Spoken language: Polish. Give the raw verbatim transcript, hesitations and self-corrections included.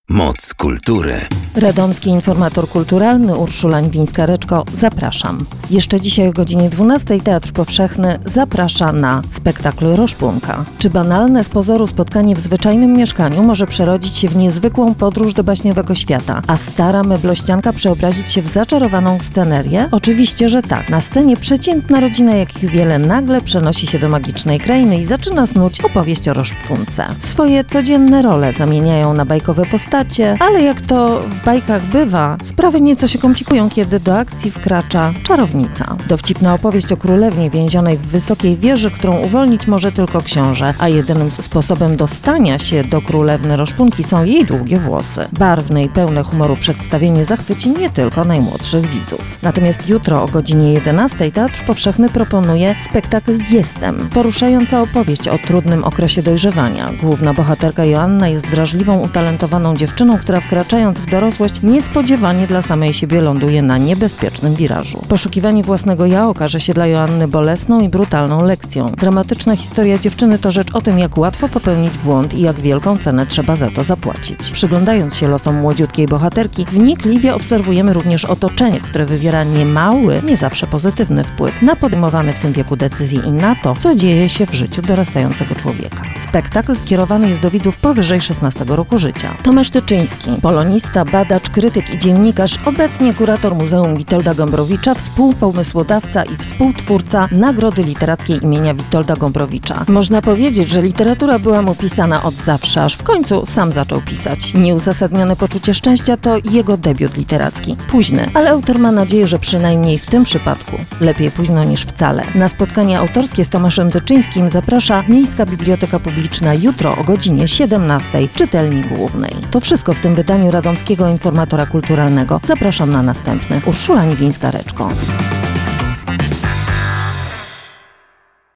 Moc kultury. Radomski informator kulturalny Urszula Niwińska-Reczko, zapraszam. Jeszcze dzisiaj o godzinie dwunastej Teatr Powszechny zaprasza na spektakl Roszpunka. Czy banalne z pozoru spotkanie w zwyczajnym mieszkaniu może przerodzić się w niezwykłą podróż do baśniowego świata, a stara meblościanka przeobrazić się w zaczarowaną scenerię? Oczywiście, że tak. Na scenie przeciętna rodzina, jak ich wiele, nagle przenosi się do magicznej krainy i zaczyna snuć opowieść o Roszpunce. Swoje codzienne role zamieniają na bajkowe postacie, ale jak to w bajkach bywa, sprawy nieco się komplikują, kiedy do akcji wkracza czarownica. Dowcipna opowieść o królewnie więzionej w wysokiej wieży, którą uwolnić może tylko książę, a jedynym sposobem dostania się do królewny Roszpunki są jej długie włosy. Barwne i pełne humoru przedstawienie zachwyci nie tylko najmłodszych widzów. Natomiast jutro o godzinie jedenastej Teatr Powszechny proponuje spektakl Jestem. Poruszająca opowieść o trudnym okresie dojrzewania. Główna bohaterka Joanna jest wrażliwą, utalentowaną dziewczyną, która wkraczając w dorosłość niespodziewanie dla samej siebie ląduje na niebezpiecznym wirażu. Poszukiwanie własnego ja okaże się dla Joanny bolesną i brutalną lekcją. Dramatyczna historia dziewczyny to rzecz o tym, jak łatwo popełnić błąd i jak wielką cenę trzeba za to zapłacić. Przyglądając się losom młodziutkiej bohaterki, wnikliwie obserwujemy również otoczenie, które wywiera niemały, nie zawsze pozytywny wpływ na podejmowane w tym wieku decyzje i na to, co dzieje się w życiu dorastającego człowieka. Spektakl skierowany jest do widzów powyżej szesnastego roku życia. Tomasz Tyczyński, polonista, badacz, krytyk i dziennikarz, obecnie kurator Muzeum Witolda Gombrowicza, współpomysłodawca i współtwórca Nagrody Literackiej imienia Witolda Gombrowicza. Można powiedzieć, że literatura była mu pisana od zawsze, aż w końcu sam zaczął pisać. Nieuzasadnione poczucie szczęścia to jego debiut literacki. Późny, ale autor ma nadzieję, że przynajmniej w tym przypadku lepiej późno niż wcale. Na spotkanie autorskie z Tomaszem Tyczyńskim zaprasza Miejska Biblioteka Publiczna jutro o godzinie siedemnastej w czytelni głównej. To wszystko w tym wydaniu Radomskiego Informatora Kulturalnego. Zapraszam na następny. Urszula Niwińska-Reczko.